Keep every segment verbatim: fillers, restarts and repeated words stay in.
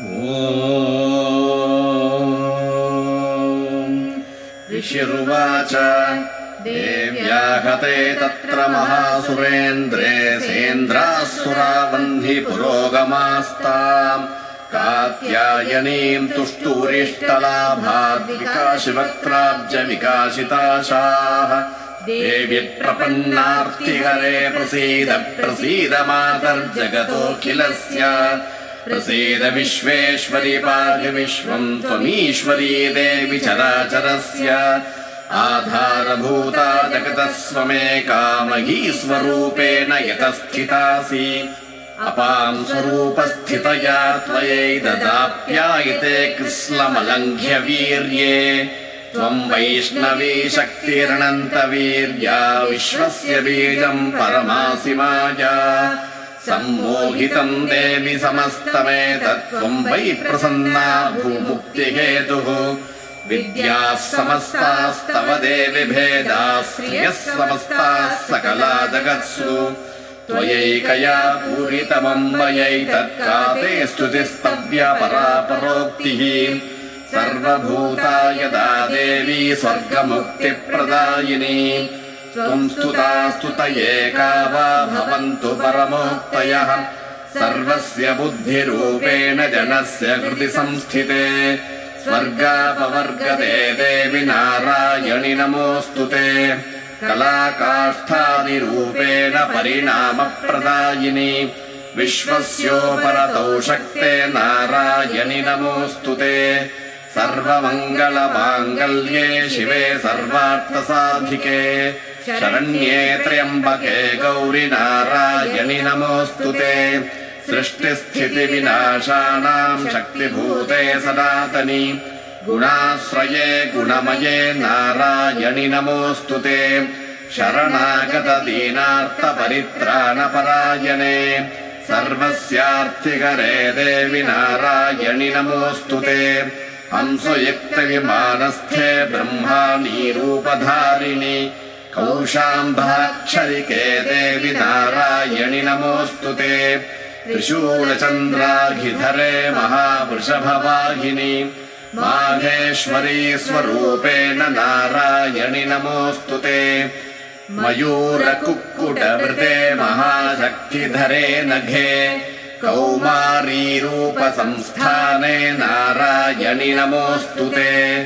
ऋषिरुवाच देव्या हते तत्र महासुरेन्द्रे सेन्द्रासुरावह्नि पुरोगमास्ताम् कात्यायनीम् तुष्टूरिष्टलाभाद् विकाशिवक्त्राब्ज विकासिताशाः देवि प्रपन्नार्तिहरे प्रसीद प्रसीद मातर्जगतोऽखिलस्य प्रसीद विश्वेश्वरि पाहि विश्वम् त्वमीश्वरी देवि चराचरस्य आधारभूता जगतस्वमेका महीस्वरूपेण यतस्थितासि अपां स्वरूपस्थितया त्वयैददाप्यायिते कृत्स्नमलङ्घ्य वीर्ये त्वम् वैष्णवी शक्तिरनन्तवीर्या विश्वस्य बीजम् परमासि माया सम्मोहितम् देवि समस्तमेतत् त्वम् वै प्रसन्ना भूमुक्तिहेतुः विद्याः समस्तास्तव देवि भेदाः श्रियः समस्ताः सकला जगत्सु त्वयैकया पूरितमम् मयैतत्काते स्तुतिस्तव्या परापरोक्तिः सर्वभूता यदा देवी स्वर्गमुक्तिप्रदायिनी त्वम् स्तुता स्तुतयेका वा भवन्तु परमोक्तयः सर्वस्य बुद्धिरूपेण जनस्य हृदि संस्थिते स्वर्गापवर्गते देवि नारायणि नमोऽस्तु ते कलाकाष्ठादिरूपेण परिणामप्रदायिनी विश्वस्योपरतौ शक्ते नारायणि नमोऽस्तु ते सर्वमङ्गलमाङ्गल्ये शिवे सर्वार्थसाधिके शरण्ये त्र्यम्बके गौरि नारायणि नमोऽस्तु ते सृष्टिस्थितिविनाशानाम् शक्तिभूते सनातनि गुणाश्रये गुणमये नारायणि नमोऽस्तु ते शरणागतदीनार्तपरित्राणपरायणे सर्वस्यार्थिकरे देवि नारायणि नमोऽस्तु ते हंसयुक्तविमानस्थे ब्रह्माणीरूपधारिणि कौशाम्भाक्षरिके देवि नारायणि नमोऽस्तु ते त्रिशूलचन्द्राघिधरे महावृषभवाहिनि माहेश्वरी स्वरूपेण नारायणि नमोऽस्तु ते मयूरकुक्कुटवृते महाशक्तिधरे नघे कौमारीरूपसंस्थाने नारायणि नमोऽस्तु ते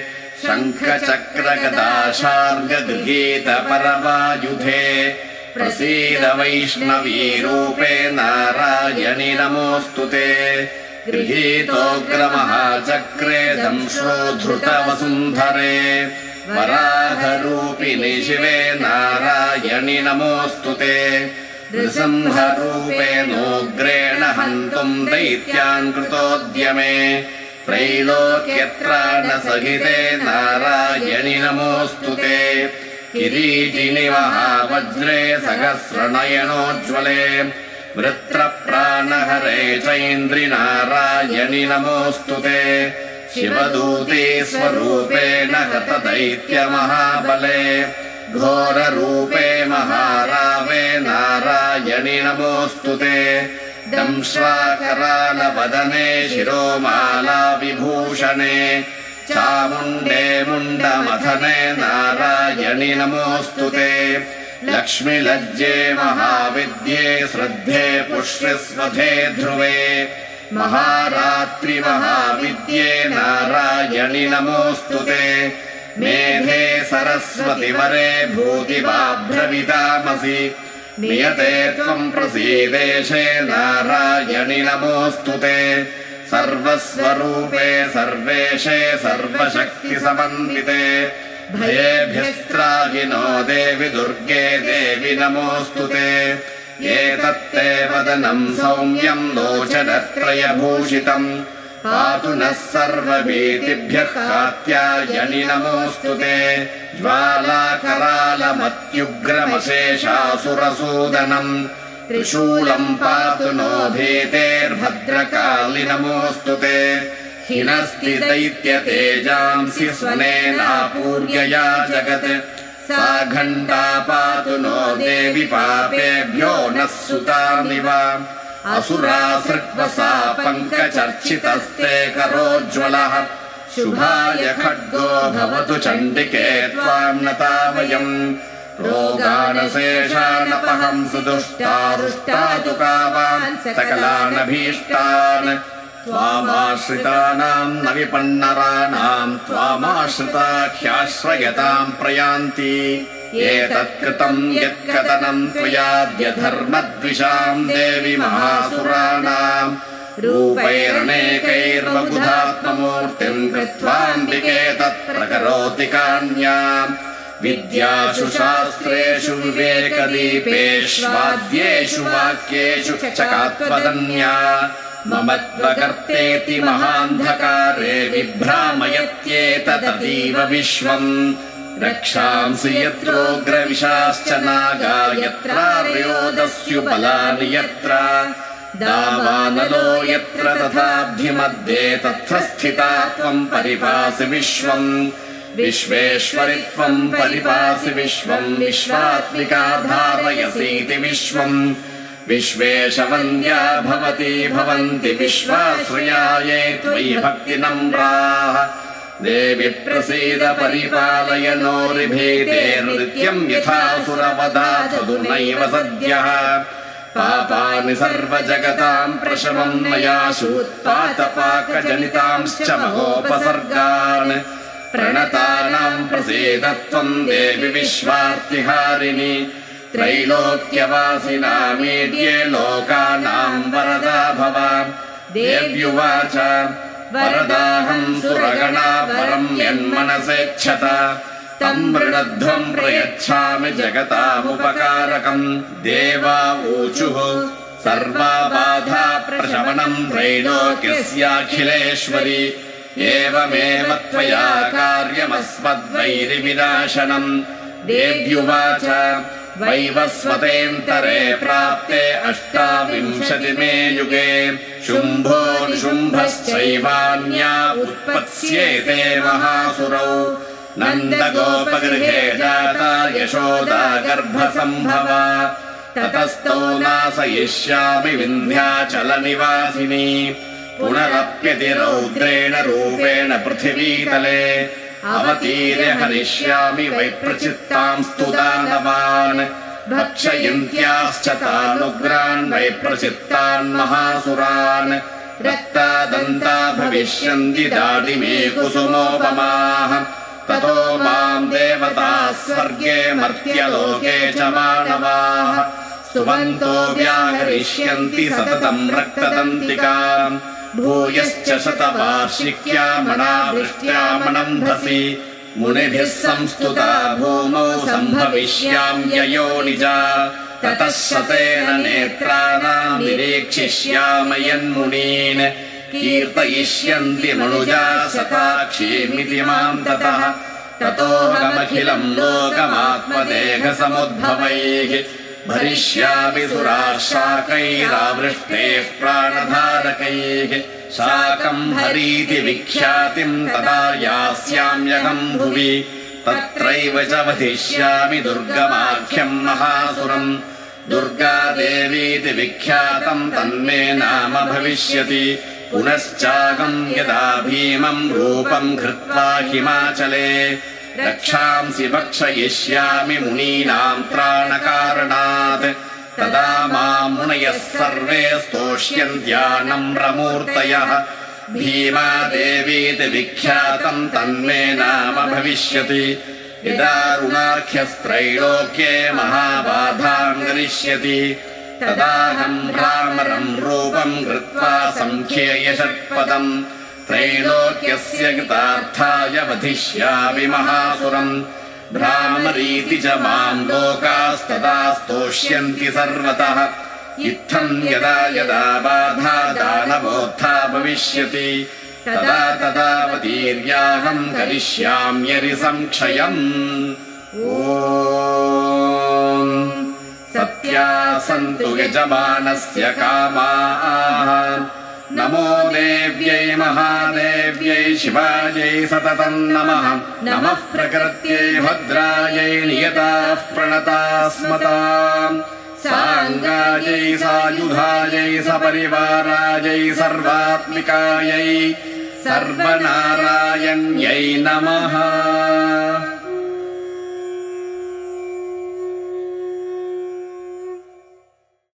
शङ्खचक्रगदाशार्गगृहीतपरवायुधे प्रसीद वैष्णवीरूपे नारायणि नमोऽस्तु ते गृहीतोग्रमहाचक्रे दंश्रोद्धृतवसुन्धरे वराहरूपिणि शिवे नारायणि नमोऽस्तु ते नृसिंहरूपेणोग्रेण हन्तुम् दैत्यान् कृतोद्यमे त्रैलोक्यत्राणसहिते नारायणि नमोऽस्तु ते किरीटिनि महावज्रे सहस्रनयनोज्ज्वले वृत्रप्राणहरे चैन्द्रि नारायणि नमोऽस्तु ते शिवदूते स्वरूपेण हतदैत्यमहाबले घोररूपे महारावे नारायणि नमोऽस्तु ते दंश्राकरालवदने शिरोमाला विभूषणे चामुण्डे मुण्डमथने नारायणि नमोऽस्तु ते लक्ष्मीलज्जे महाविद्ये श्रद्धे पुष्यस्वधे ध्रुवे महारात्रि महाविद्ये नारायणि नमोऽस्तु ते मेधे सरस्वतिवरे भूतिवाभ्रवितामसि नियते त्वम् प्रसीदेशे नारायणि नमोऽस्तु ते सर्वस्वरूपे सर्वेशे सर्वशक्तिसमन्विते भयेभ्यस्त्राहिनो देवि दुर्गे देवि नमोऽस्तु ते एतत्ते वदनम् सौम्यम् लोचनत्रयभूषितम् पातु नः सर्वभीतिभ्यः कात्यायणि नमोऽस्तु ते ज्वालाकरालमत्युग्रमशेषासुरसूदनम् त्रिशूलम् पातु नो भीतेर्भद्रकालि नमोऽस्तु ते हिनस्ति दैत्यतेजांसि स्वनेनापूर्यया जगत् सा घण्टा पातु नो देवि पापेभ्यो नः सुतामिव असुरा सृक्वसा पङ्कज चर्चितस्ते करोज्ज्वलः शुभाय खड्गो भवतु चण्डिके त्वाम् नतावयम् रोगानशेषानपहंसु दुष्टारुष्टातु कामान् सकलानभीष्टान् त्वामाश्रितानाम् न विपन्नराणाम् त्वामाश्रिताख्याश्रयताम् प्रयान्ति एतत्कृतम् यत्कथनम् त्वयाद्य धर्मद्विषाम् देवि महासुराणाम् रूपैरनेकैर्बहुधात्ममूर्तिम् कृत्वाम्बिके तत्प्रकरोति कान्याम् विद्यासु शास्त्रेषु विवेकदीपेष्वाद्येषु वाक्येषु चकात्वदन्या मम त्वगर्तेति महान्धकारे विभ्रामयत्येतदतीव विश्वम् रक्षांसि यत्रोग्रविशाश्च नागा यत्रार्योदस्युबलानि यत्र दावानलो यत्र तथाब्धिमध्ये तत्र स्थिता त्वम् परिपासि विश्वम् विश्वेश्वरि त्वम् परिपासि विश्वम् विश्वात्मिका धारयसीति विश्वम् विश्वेशवन्द्या भवती भवन्ति विश्वाश्रयाये त्वयि भक्तिनम्राः देवि प्रसीद परिपालय नोरिभीतेर्नित्यम् यथासुरवधातु नैव सद्यः पापानि सर्वजगताम् प्रशमम् मयाशु उत्पातपाकजनितांश्च महोपसर्गान् प्रणतानाम् प्रसीद त्वम् देवि विश्वार्तिहारिणि त्रैलोक्यवासिनामीड्ये लोकानाम् वरदा भव देव्युवाच वरदाहम् सुरगणा परम् यन्मनसेच्छत तम् मृणध्वम् प्रयच्छामि जगतामुपकारकम् देवा ऊचुः सर्वा बाधा प्रशमनम् त्रैलोक्यस्याखिलेश्वरि एवमेव त्वया कार्यमस्मद्वैरिविनाशनम् देव्युवाच वैवस्वतेऽन्तरे प्राप्ते अष्टाविंशतिमे युगे शुम्भो निशुम्भश्चैवान्या उत्पत्स्येते महासुरौ नन्दगोपगृहे जाता यशोदा गर्भसम्भवा ततस्तो नाशयिष्यामि विन्ध्याचलनिवासिनी पुनरप्यति रौद्रेण रूपेण पृथिवीतले अवतीर्य हरिष्यामि वैप्रचित्तांस्तु दानवान् भक्षयन्त्याश्च तानुग्रान् वैप्रचित्तान् महासुरान् रक्तादन्ता भविष्यन्ति दाडिमे कुसुमोपमाः ततो माम् देवताः स्वर्गे मर्त्यलोके च मानवाः स्तुवन्तो व्याहरिष्यन्ति सततम् रक्तदन्तिकाम् भूयश्च शतवार्षिक्यामणावृष्ट्यामणम्भसि मुनिभिः संस्तुता भूमौ सम्भविष्याम्ययो निजा ततः शतेन नेत्राणाम् निरीक्षिष्याम यन्मुनीन् कीर्तयिष्यन्ति मनुजा शताक्षीमिति माम् ततः ततोऽहमखिलम् लोकमात्मदेहसमुद्भवैः भरिष्यामि सुराः शाकैरावृष्टेः प्राणधारकैः शाकम् हरीति विख्यातिम् तदा यास्याम्यहम् भुवि तत्रैव च वधिष्यामि दुर्गमाख्यम् महासुरम् दुर्गादेवीति विख्यातम् तन्मे नाम भविष्यति पुनश्चागम् यदा भीमम् रूपम् धृत्वा हिमाचले रक्षांसि भक्षयिष्यामि मुनीनाम् त्राणकारणात् तदा माम् मुनयः सर्वे स्तोष्यन्त्यानम्रमूर्तयः भीमादेवीति विख्यातम् तन्मे नाम भविष्यति यदारुणाख्यस्त्रैलोक्ये महाबाधाम् गरिष्यति तदाहम् भ्रामरम् रूपम् कृत्वा सङ्ख्येय षट्पदम् त्रैलोक्यस्य कृतार्थाय वधिष्यामि महासुरम् भ्रामरीति च माम् लोकास्तदा स्तोष्यन्ति सर्वतः इत्थम् यदा यदा बाधा दानवोत्था भविष्यति तदा तदावतीर्याहम् करिष्याम्यरिसंक्षयम् ॐ सत्या सन्तु यजमानस्य कामाः नमो देव्यै महादेव्यै शिवायै सततम् नमः नमः प्रकृत्यै भद्रायै नियताः प्रणताः स्मताम् साङ्गायै सायुधायै सपरिवारायै सर्वात्मिकायै सर्वनारायण्यै नमः।